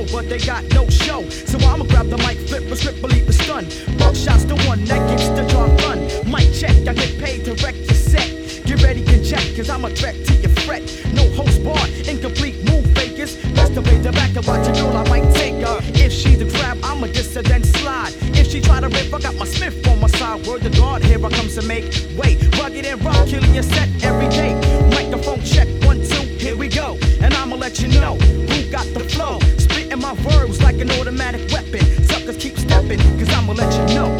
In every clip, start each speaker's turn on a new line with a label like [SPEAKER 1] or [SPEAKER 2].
[SPEAKER 1] but they got no show. So I'ma grab the mic, flip a script, believe the stun. Buckshot's the one that gets the job done. Mic check, I get paid to wreck your set. Get ready and check, cause I'm a threat to your fret. No host bar, incomplete move fakers. Best to play the back to watch a girl, I might take her. If she's a crab, I'm a dissident slide. If she try to rip, I got my Smith on my side. Word to God, here I come to make way. Rugged and rough, killing your set every day. Microphone check, 1, 2, here we go. And I'ma let you know who got the flow. Spitting my verbs like an automatic weapon. Suckers keep stepping, cause I'ma let you know.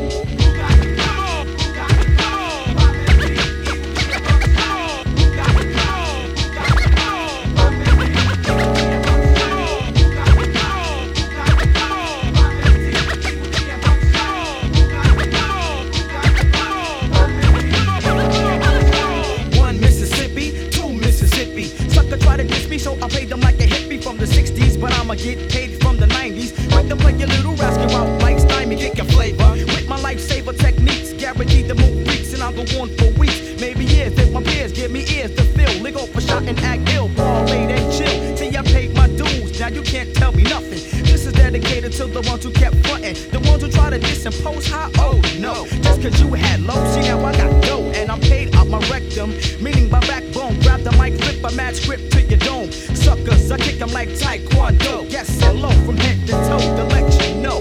[SPEAKER 1] So I paid them like a hippie from the 60s, but I'ma get paid from the 90s. Quick to play your little rascal out like Stymie, get your flavor. With my lifesaver techniques, guaranteed to move freaks, and I'll go on for weeks, maybe years. If my peers give me ears to fill, they go for shot and act ill, ball late and chill. See, I paid my dues, now you can't tell me nothing. This is dedicated to the ones who kept frontin', the ones who try to disimpose high. Oh no, just cause you had low, see now I got dough, and I'm paid out my rectum, meaning my backbone. Grab the mic, flip a mad script to your dome. Suckers, I kick them like Taekwondo. Yes, hello, from head to toe to let you know.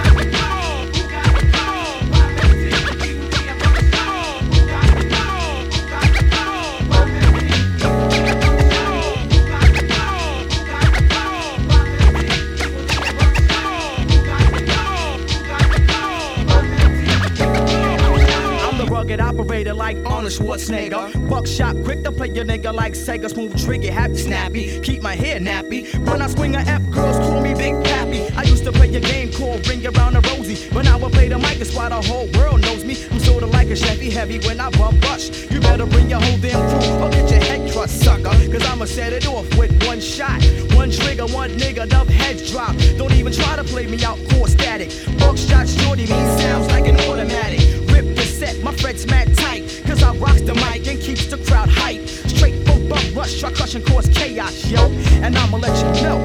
[SPEAKER 1] Operator like Arnold Schwarzenegger. Buckshot, quick to play your nigga like Sega. Smooth trigger, happy snappy. Keep my hair nappy. When I swing a F, girls call me Big Pappy. I used to play a game called Ring Around the Rosie, but now I play the mic, it's why the whole world knows me. I'm sorta like a Chevy heavy when I bum rush. You better bring your whole damn crew or get your head crushed, sucker. Cause I'ma set it off with one shot. One trigger, one nigga, dub heads drop. Don't even try to play me out, core static. Buckshot shorty, me sounds like an automatic. Rip the set, my fret's mad tight, cause I rocks the mic and keeps the crowd hype. Straight from bum rush, try crush and cause chaos, yo. And I'ma let you know.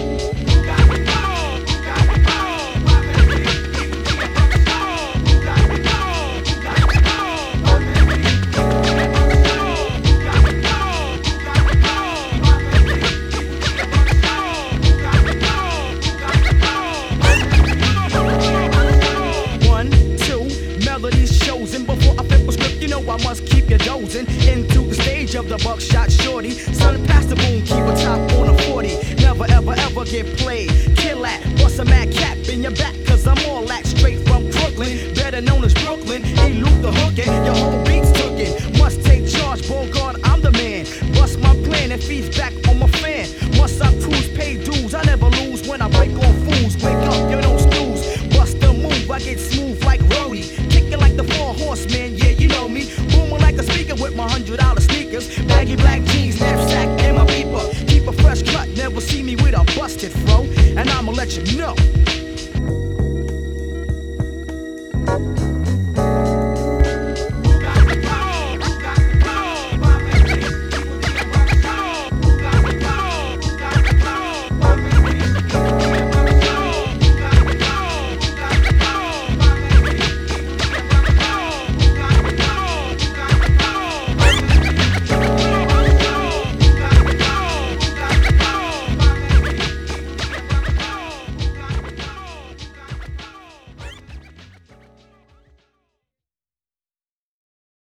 [SPEAKER 1] I must keep you dozing into the stage of the Buckshot shorty. Son, pass the boom, keep a top on a 40. Never ever ever get played. Kill that, bust a mad cap in your back, cause I'm all that straight from Brooklyn, better known as Brooklyn. Elude the hookin', your whole beat's tookin'. Must take charge, Bogart, I'm the man. Bust my plan and feeds back on my fan. Must I cruise, pay dues, I never lose when I break on fools. Wake up, you don't snooze. Bust the move, I get smooth like Rody. Kickin' like the 4 horsemen, yeah, you know me. Booming like a speaker with my $100 sneakers. Baggy black jeans, knapsack, and my beeper. Keep a fresh cut, never see me with a busted fro. And I'ma let you know.